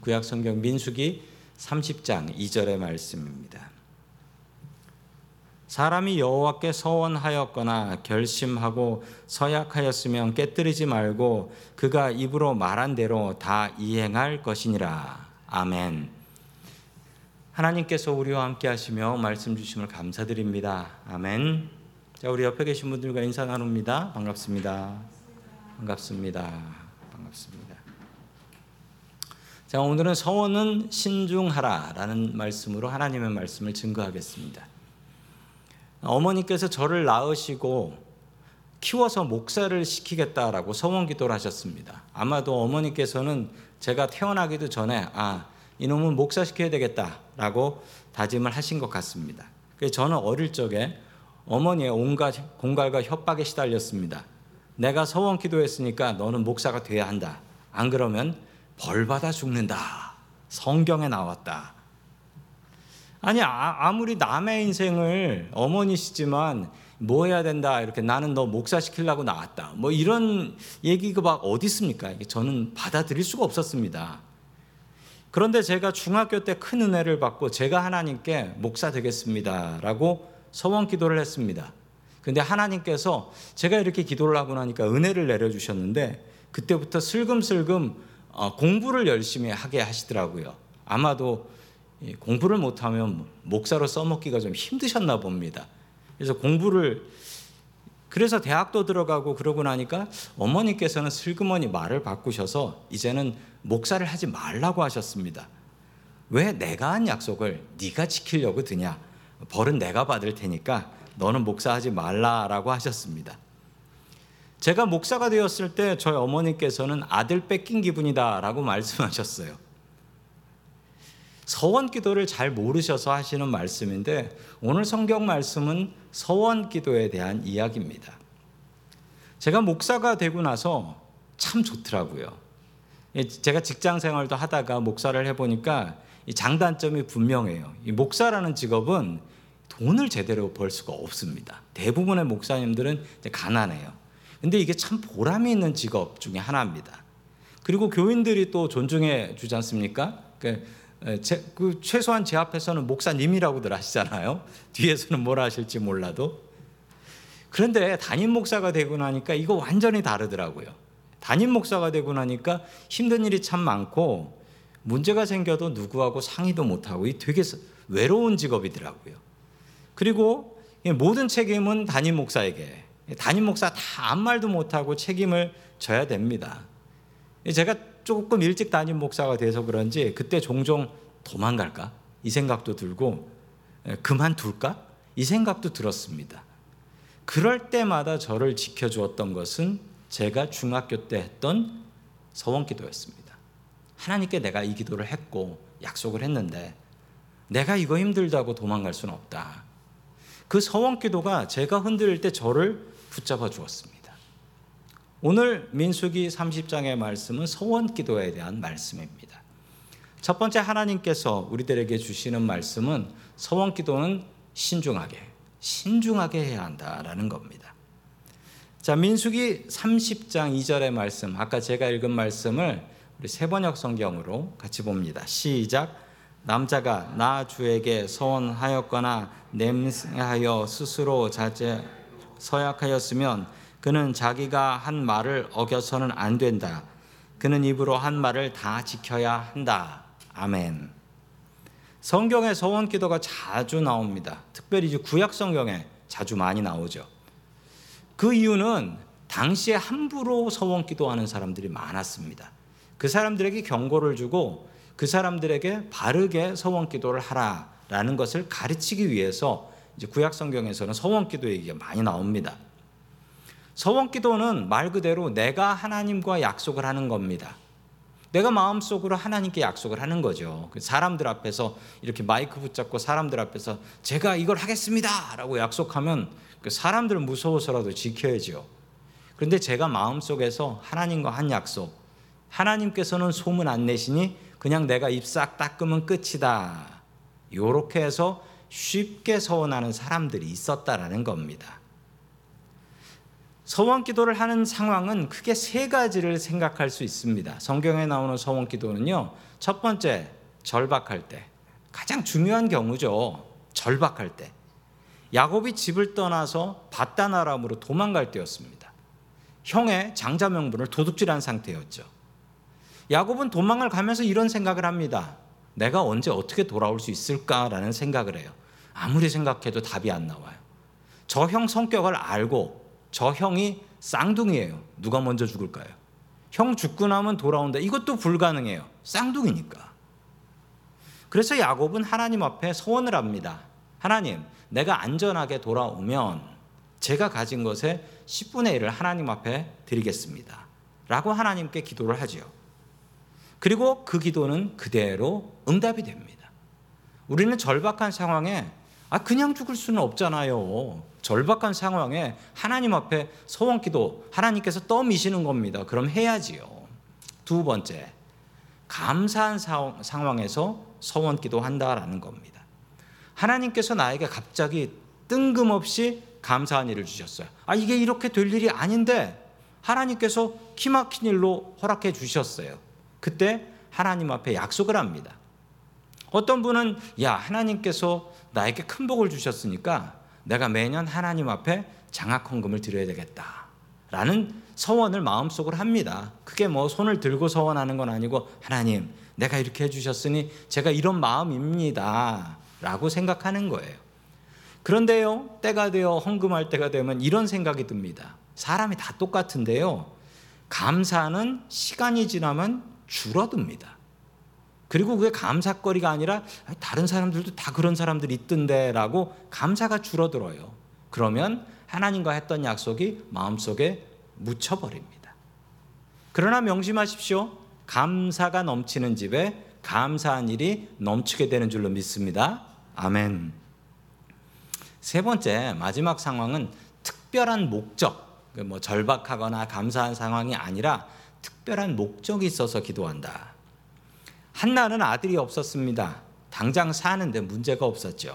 구약 성경 민수기 30장 2절의 말씀입니다. 사람이 여호와께 서원하였거나 결심하고 서약하였으면 깨뜨리지 말고 그가 입으로 말한 대로 다 이행할 것이니라. 아멘. 하나님께서 우리와 함께 하시며 말씀 주심을 감사드립니다. 아멘. 자, 우리 옆에 계신 분들과 인사 나눕니다. 반갑습니다. 반갑습니다. 반갑습니다. 자, 오늘은 서원은 신중하라라는 말씀으로 하나님의 말씀을 증거하겠습니다. 어머니께서 저를 낳으시고 키워서 목사를 시키겠다라고 서원 기도를 하셨습니다. 아마도 어머니께서는 제가 태어나기도 전에 이놈은 목사 시켜야 되겠다라고 다짐을 하신 것 같습니다. 그래서 저는 어릴 적에 어머니의 온갖 공갈과 협박에 시달렸습니다. 내가 서원 기도했으니까 너는 목사가 돼야 한다. 안 그러면 벌 받아 죽는다. 성경에 나왔다. 아무리 남의 인생을 어머니시지만 뭐 해야 된다 이렇게 나는 너 목사 시키려고 나왔다 뭐 이런 얘기가 막 어디 있습니까? 저는 받아들일 수가 없었습니다. 그런데 제가 중학교 때 큰 은혜를 받고 제가 하나님께 목사 되겠습니다라고 서원 기도를 했습니다. 그런데 하나님께서 제가 이렇게 기도를 하고 나니까 은혜를 내려주셨는데 그때부터 슬금슬금 공부를 열심히 하게 하시더라고요. 아마도 공부를 못하면 목사로 써먹기가 좀 힘드셨나 봅니다. 그래서 대학도 들어가고 그러고 나니까 어머니께서는 슬그머니 말을 바꾸셔서 이제는 목사를 하지 말라고 하셨습니다. 왜 내가 한 약속을 네가 지키려고 드냐? 벌은 내가 받을 테니까 너는 목사하지 말라라고 하셨습니다. 제가 목사가 되었을 때 저희 어머니께서는 아들 뺏긴 기분이다라고 말씀하셨어요. 서원 기도를 잘 모르셔서 하시는 말씀인데 오늘 성경 말씀은 서원 기도에 대한 이야기입니다. 제가 목사가 되고 나서 참 좋더라고요. 제가 직장 생활도 하다가 목사를 해보니까 이 장단점이 분명해요. 이 목사라는 직업은 돈을 제대로 벌 수가 없습니다. 대부분의 목사님들은 가난해요. 근데 이게 참 보람이 있는 직업 중에 하나입니다. 그리고 교인들이 또 존중해 주지 않습니까? 최소한 제 앞에서는 목사님이라고들 하시잖아요. 뒤에서는 뭐라 하실지 몰라도. 그런데 담임 목사가 되고 나니까 이거 완전히 다르더라고요. 담임 목사가 되고 나니까 힘든 일이 참 많고 문제가 생겨도 누구하고 상의도 못하고 되게 외로운 직업이더라고요. 그리고 모든 책임은 담임 목사에게, 담임 목사 다 아무 말도 못하고 책임을 져야 됩니다. 제가 조금 일찍 담임 목사가 돼서 그런지 그때 종종 도망갈까? 이 생각도 들고 그만둘까? 이 생각도 들었습니다. 그럴 때마다 저를 지켜주었던 것은 제가 중학교 때 했던 서원 기도였습니다. 하나님께 내가 이 기도를 했고 약속을 했는데 내가 이거 힘들다고 도망갈 수는 없다. 그 서원 기도가 제가 흔들릴 때 저를 붙잡아 주었습니다. 오늘 민수기 30장의 말씀은 서원 기도에 대한 말씀입니다. 첫 번째 하나님께서 우리들에게 주시는 말씀은 서원 기도는 신중하게 해야 한다라는 겁니다. 자, 민수기 30장 2절의 말씀, 아까 제가 읽은 말씀을 우리 세번역 성경으로 같이 봅니다. 시작. 남자가 나 주에게 서원하였거나 맹세하여 스스로 서약하였으면 그는 자기가 한 말을 어겨서는 안 된다. 그는 입으로 한 말을 다 지켜야 한다. 아멘. 성경에 서원 기도가 자주 나옵니다. 특별히 구약 성경에 자주 많이 나오죠. 그 이유는 당시에 함부로 서원 기도하는 사람들이 많았습니다. 그 사람들에게 경고를 주고 그 사람들에게 바르게 서원 기도를 하라라는 것을 가르치기 위해서 이제 구약 성경에서는 서원 기도 얘기가 많이 나옵니다. 서원 기도는 말 그대로 내가 하나님과 약속을 하는 겁니다. 내가 마음속으로 하나님께 약속을 하는 거죠. 사람들 앞에서 이렇게 마이크 붙잡고 사람들 앞에서 제가 이걸 하겠습니다 라고 약속하면 사람들 무서워서라도 지켜야죠. 그런데 제가 마음속에서 하나님과 한 약속, 하나님께서는 소문 안 내시니 그냥 내가 입 싹 닦으면 끝이다. 이렇게 해서 쉽게 서원하는 사람들이 있었다라는 겁니다. 서원 기도를 하는 상황은 크게 세 가지를 생각할 수 있습니다. 성경에 나오는 서원 기도는요, 첫 번째, 절박할 때. 가장 중요한 경우죠. 절박할 때. 야곱이 집을 떠나서 밧단 아람으로 도망갈 때였습니다. 형의 장자 명분을 도둑질한 상태였죠. 야곱은 도망을 가면서 이런 생각을 합니다. 내가 언제 어떻게 돌아올 수 있을까라는 생각을 해요. 아무리 생각해도 답이 안 나와요. 저 형 성격을 알고 저 형이 쌍둥이에요. 누가 먼저 죽을까요? 형 죽고 나면 돌아온다. 이것도 불가능해요. 쌍둥이니까. 그래서 야곱은 하나님 앞에 소원을 합니다. 하나님, 내가 안전하게 돌아오면 제가 가진 것의 10분의 1을 하나님 앞에 드리겠습니다. 라고 하나님께 기도를 하지요. 그리고 그 기도는 그대로 응답이 됩니다. 우리는 절박한 상황에 그냥 죽을 수는 없잖아요. 절박한 상황에 하나님 앞에 소원기도 하나님께서 떠미시는 겁니다. 그럼 해야지요. 두 번째, 감사한 상황에서 소원기도 한다라는 겁니다. 하나님께서 나에게 갑자기 뜬금없이 감사한 일을 주셨어요. 이게 이렇게 될 일이 아닌데 하나님께서 기막힌 일로 허락해 주셨어요. 그때 하나님 앞에 약속을 합니다. 어떤 분은 하나님께서 나에게 큰 복을 주셨으니까 내가 매년 하나님 앞에 장학헌금을 드려야 되겠다라는 서원을 마음속으로 합니다. 그게 손을 들고 서원하는 건 아니고 하나님, 내가 이렇게 해주셨으니 제가 이런 마음입니다 라고 생각하는 거예요. 그런데요, 때가 되어 헌금할 때가 되면 이런 생각이 듭니다. 사람이 다 똑같은데요, 감사는 시간이 지나면 줄어듭니다. 그리고 그게 감사거리가 아니라 다른 사람들도 다 그런 사람들이 있던데 라고 감사가 줄어들어요. 그러면 하나님과 했던 약속이 마음속에 묻혀버립니다. 그러나 명심하십시오. 감사가 넘치는 집에 감사한 일이 넘치게 되는 줄로 믿습니다. 아멘. 세 번째, 마지막 상황은 특별한 목적, 절박하거나 감사한 상황이 아니라 특별한 목적이 있어서 기도한다. 한나는 아들이 없었습니다. 당장 사는데 문제가 없었죠.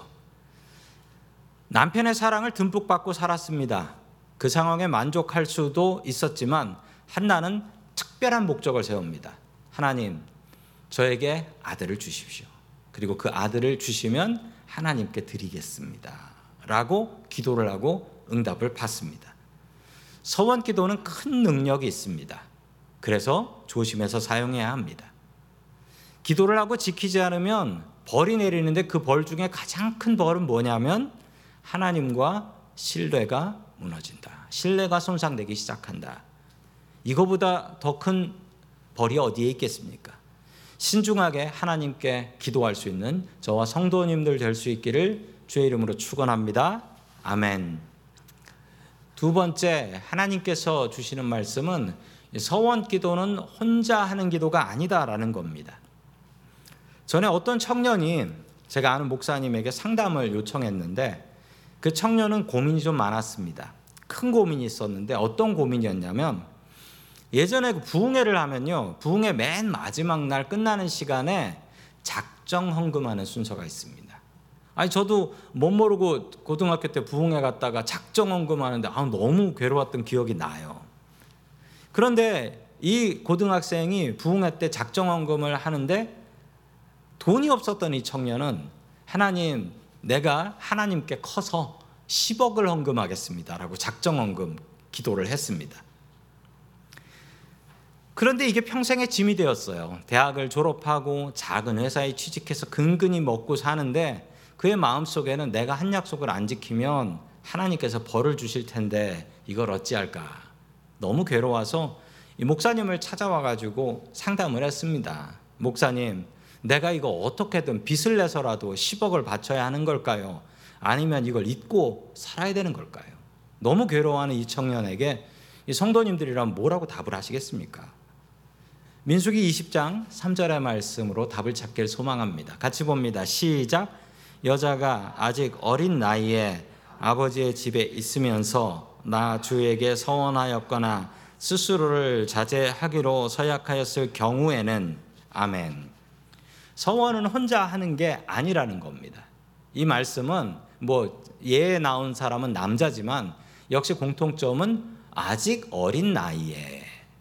남편의 사랑을 듬뿍 받고 살았습니다. 그 상황에 만족할 수도 있었지만 한나는 특별한 목적을 세웁니다. 하나님, 저에게 아들을 주십시오. 그리고 그 아들을 주시면 하나님께 드리겠습니다. 라고 기도를 하고 응답을 받습니다. 서원 기도는 큰 능력이 있습니다. 그래서 조심해서 사용해야 합니다. 기도를 하고 지키지 않으면 벌이 내리는데 그 벌 중에 가장 큰 벌은 뭐냐면 하나님과 신뢰가 무너진다. 신뢰가 손상되기 시작한다. 이거보다 더 큰 벌이 어디에 있겠습니까? 신중하게 하나님께 기도할 수 있는 저와 성도님들 될 수 있기를 주의 이름으로 축원합니다. 아멘. 두 번째, 하나님께서 주시는 말씀은 서원 기도는 혼자 하는 기도가 아니다라는 겁니다. 전에 어떤 청년이 제가 아는 목사님에게 상담을 요청했는데 그 청년은 고민이 좀 많았습니다. 큰 고민이 있었는데 어떤 고민이었냐면 예전에 부흥회를 하면요, 부흥회 맨 마지막 날 끝나는 시간에 작정 헌금하는 순서가 있습니다. 저도 못 모르고 고등학교 때 부흥회 갔다가 작정 헌금하는데 너무 괴로웠던 기억이 나요. 그런데 이 고등학생이 부흥회 때 작정 헌금을 하는데 돈이 없었던 이 청년은 하나님, 내가 하나님께 커서 10억을 헌금하겠습니다라고 작정 헌금 기도를 했습니다. 그런데 이게 평생의 짐이 되었어요. 대학을 졸업하고 작은 회사에 취직해서 근근히 먹고 사는데 그의 마음속에는 내가 한 약속을 안 지키면 하나님께서 벌을 주실 텐데 이걸 어찌할까. 너무 괴로워서 이 목사님을 찾아와가지고 상담을 했습니다. 목사님, 내가 이거 어떻게든 빚을 내서라도 10억을 바쳐야 하는 걸까요? 아니면 이걸 잊고 살아야 되는 걸까요? 너무 괴로워하는 이 청년에게 이 성도님들이라면 뭐라고 답을 하시겠습니까? 민수기 20장 3절의 말씀으로 답을 찾길 소망합니다. 같이 봅니다. 시작. 여자가 아직 어린 나이에 아버지의 집에 있으면서 나 주에게 서원하였거나 스스로를 자제하기로 서약하였을 경우에는 아멘. 서원은 혼자 하는 게 아니라는 겁니다. 이 말씀은 예에 나온 사람은 남자지만 역시 공통점은 아직 어린 나이에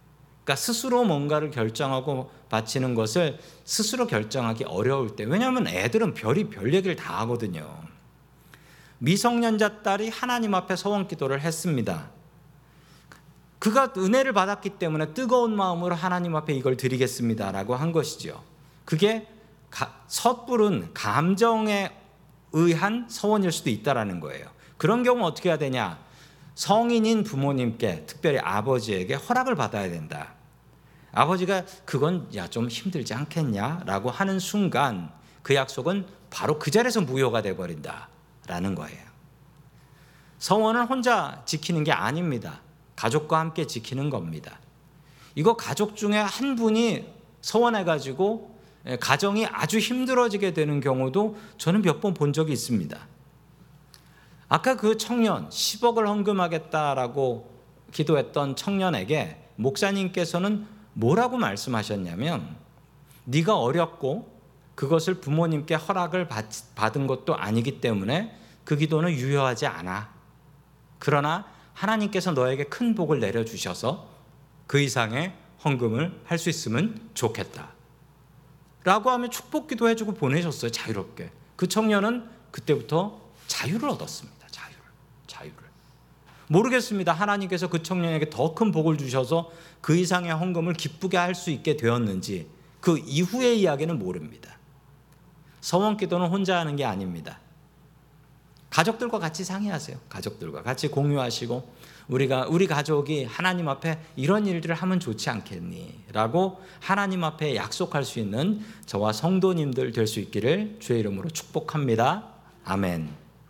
그러니까 스스로 뭔가를 결정하고 바치는 것을 스스로 결정하기 어려울 때, 왜냐하면 애들은 별 얘기를 다 하거든요. 미성년자 딸이 하나님 앞에 서원 기도를 했습니다. 그가 은혜를 받았기 때문에 뜨거운 마음으로 하나님 앞에 이걸 드리겠습니다라고 한 것이죠. 그게 섣부른 감정에 의한 서원일 수도 있다라는 거예요. 그런 경우 어떻게 해야 되냐? 성인인 부모님께, 특별히 아버지에게 허락을 받아야 된다. 아버지가 그건 좀 힘들지 않겠냐라고 하는 순간 그 약속은 바로 그 자리에서 무효가 돼버린다라는 거예요. 서원은 혼자 지키는 게 아닙니다. 가족과 함께 지키는 겁니다. 이거 가족 중에 한 분이 서원해가지고 가정이 아주 힘들어지게 되는 경우도 저는 몇 번 본 적이 있습니다. 아까 그 청년 10억을 헌금하겠다라고 기도했던 청년에게 목사님께서는 뭐라고 말씀하셨냐면, 네가 어렵고 그것을 부모님께 허락을 받은 것도 아니기 때문에 그 기도는 유효하지 않아. 그러나 하나님께서 너에게 큰 복을 내려주셔서 그 이상의 헌금을 할 수 있으면 좋겠다 라고 하며 축복 기도해주고 보내셨어요. 자유롭게. 그 청년은 그때부터 자유를 얻었습니다. 자유를. 모르겠습니다. 하나님께서 그 청년에게 더 큰 복을 주셔서 그 이상의 헌금을 기쁘게 할 수 있게 되었는지 그 이후의 이야기는 모릅니다. 서원 기도는 혼자 하는 게 아닙니다. 가족들과 같이 상의하세요. 가족들과 같이 공유하시고, 우리 가족이 하나님 앞에 이런 일들을 하면 좋지 않겠니? 라고 하나님 앞에 약속할 수 있는 저와 성도님들 될 수 있기를 주의 이름으로 축복합니다. 아멘.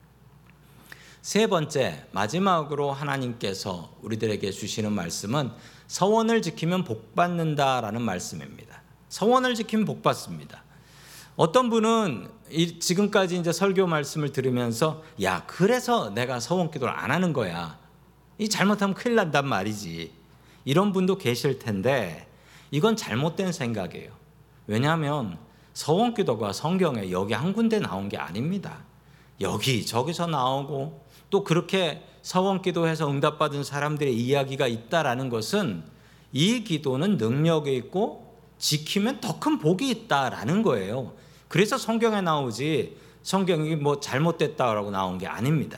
세 번째, 마지막으로 하나님께서 우리들에게 주시는 말씀은 서원을 지키면 복 받는다라는 말씀입니다. 서원을 지키면 복 받습니다. 어떤 분은 지금까지 이제 설교 말씀을 들으면서 그래서 내가 서원 기도를 안 하는 거야. 이 잘못하면 큰일 난단 말이지. 이런 분도 계실 텐데 이건 잘못된 생각이에요. 왜냐하면 서원 기도가 성경에 여기 한 군데 나온 게 아닙니다. 여기저기서 나오고 또 그렇게 서원 기도해서 응답받은 사람들의 이야기가 있다라는 것은 이 기도는 능력이 있고 지키면 더 큰 복이 있다라는 거예요. 그래서 성경에 나오지 성경이 잘못됐다라고 나온 게 아닙니다.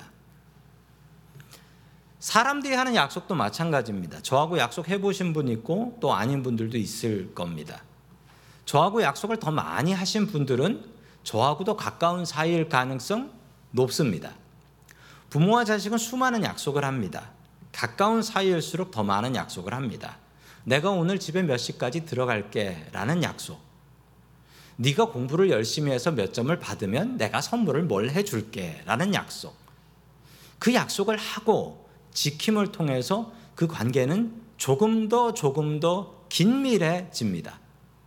사람들이 하는 약속도 마찬가지입니다. 저하고 약속해 보신 분 있고 또 아닌 분들도 있을 겁니다. 저하고 약속을 더 많이 하신 분들은 저하고도 가까운 사이일 가능성 높습니다. 부모와 자식은 수많은 약속을 합니다. 가까운 사이일수록 더 많은 약속을 합니다. 내가 오늘 집에 몇 시까지 들어갈게 라는 약속, 네가 공부를 열심히 해서 몇 점을 받으면 내가 선물을 뭘 해줄게 라는 약속, 그 약속을 하고 지킴을 통해서 그 관계는 조금 더 긴밀해집니다.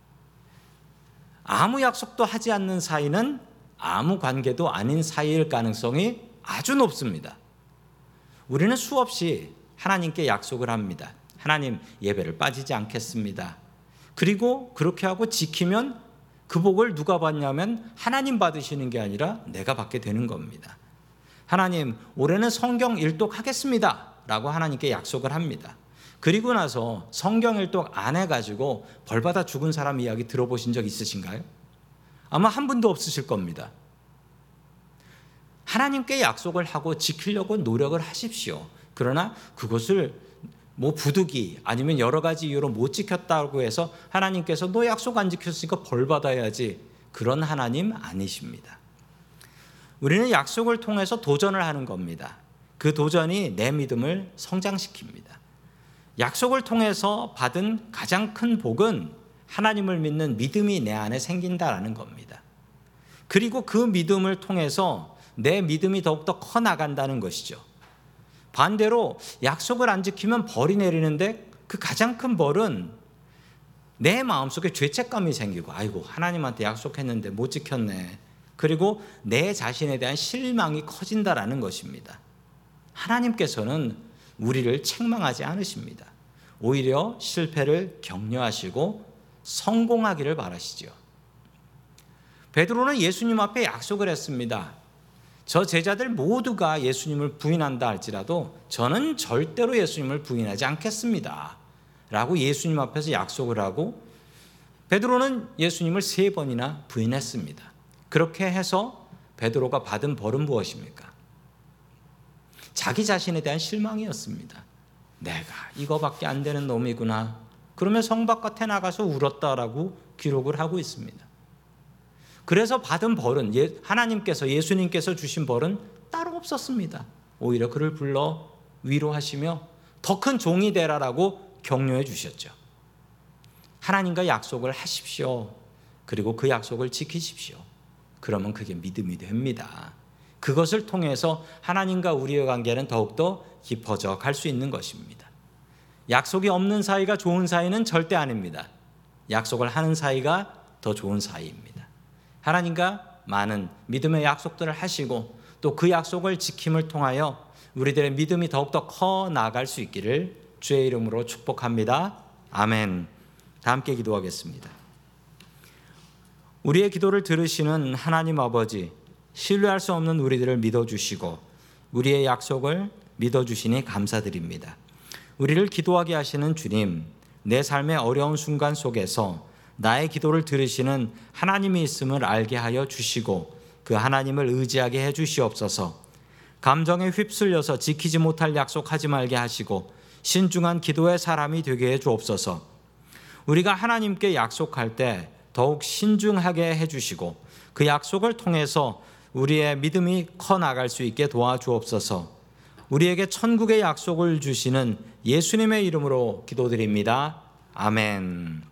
아무 약속도 하지 않는 사이는 아무 관계도 아닌 사이일 가능성이 아주 높습니다. 우리는 수없이 하나님께 약속을 합니다. 하나님, 예배를 빠지지 않겠습니다. 그리고 그렇게 하고 지키면 그 복을 누가 받냐면 하나님 받으시는 게 아니라 내가 받게 되는 겁니다. 하나님, 올해는 성경 일독 하겠습니다 라고 하나님께 약속을 합니다. 그리고 나서 성경 일독 안 해가지고 벌받아 죽은 사람 이야기 들어보신 적 있으신가요? 아마 한 분도 없으실 겁니다. 하나님께 약속을 하고 지키려고 노력을 하십시오. 그러나 그것을 부득이 아니면 여러 가지 이유로 못 지켰다고 해서 하나님께서 너 약속 안 지켰으니까 벌 받아야지, 그런 하나님 아니십니다. 우리는 약속을 통해서 도전을 하는 겁니다. 그 도전이 내 믿음을 성장시킵니다. 약속을 통해서 받은 가장 큰 복은 하나님을 믿는 믿음이 내 안에 생긴다라는 겁니다. 그리고 그 믿음을 통해서 내 믿음이 더욱더 커 나간다는 것이죠. 반대로 약속을 안 지키면 벌이 내리는데 그 가장 큰 벌은 내 마음속에 죄책감이 생기고, 아이고 하나님한테 약속했는데 못 지켰네. 그리고 내 자신에 대한 실망이 커진다라는 것입니다. 하나님께서는 우리를 책망하지 않으십니다. 오히려 실패를 격려하시고 성공하기를 바라시죠. 베드로는 예수님 앞에 약속을 했습니다. 저 제자들 모두가 예수님을 부인한다 할지라도 저는 절대로 예수님을 부인하지 않겠습니다 라고 예수님 앞에서 약속을 하고 베드로는 예수님을 3번이나 부인했습니다. 그렇게 해서 베드로가 받은 벌은 무엇입니까? 자기 자신에 대한 실망이었습니다. 내가 이거밖에 안 되는 놈이구나. 그러면 성 바깥에 나가서 울었다라고 기록을 하고 있습니다. 그래서 받은 벌은 하나님께서 예수님께서 주신 벌은 따로 없었습니다. 오히려 그를 불러 위로하시며 더 큰 종이 되라라고 격려해 주셨죠. 하나님과 약속을 하십시오. 그리고 그 약속을 지키십시오. 그러면 그게 믿음이 됩니다. 그것을 통해서 하나님과 우리의 관계는 더욱더 깊어져 갈 수 있는 것입니다. 약속이 없는 사이가 좋은 사이는 절대 아닙니다. 약속을 하는 사이가 더 좋은 사이입니다. 하나님과 많은 믿음의 약속들을 하시고 또 그 약속을 지킴을 통하여 우리들의 믿음이 더욱더 커 나갈 수 있기를 주의 이름으로 축복합니다. 아멘. 다 함께 기도하겠습니다. 우리의 기도를 들으시는 하나님 아버지, 신뢰할 수 없는 우리들을 믿어주시고 우리의 약속을 믿어주시니 감사드립니다. 우리를 기도하게 하시는 주님, 내 삶의 어려운 순간 속에서 나의 기도를 들으시는 하나님이 있음을 알게 하여 주시고 그 하나님을 의지하게 해 주시옵소서. 감정에 휩쓸려서 지키지 못할 약속하지 말게 하시고 신중한 기도의 사람이 되게 해 주옵소서. 우리가 하나님께 약속할 때 더욱 신중하게 해 주시고 그 약속을 통해서 우리의 믿음이 커 나갈 수 있게 도와주옵소서. 우리에게 천국의 약속을 주시는 예수님의 이름으로 기도드립니다. 아멘.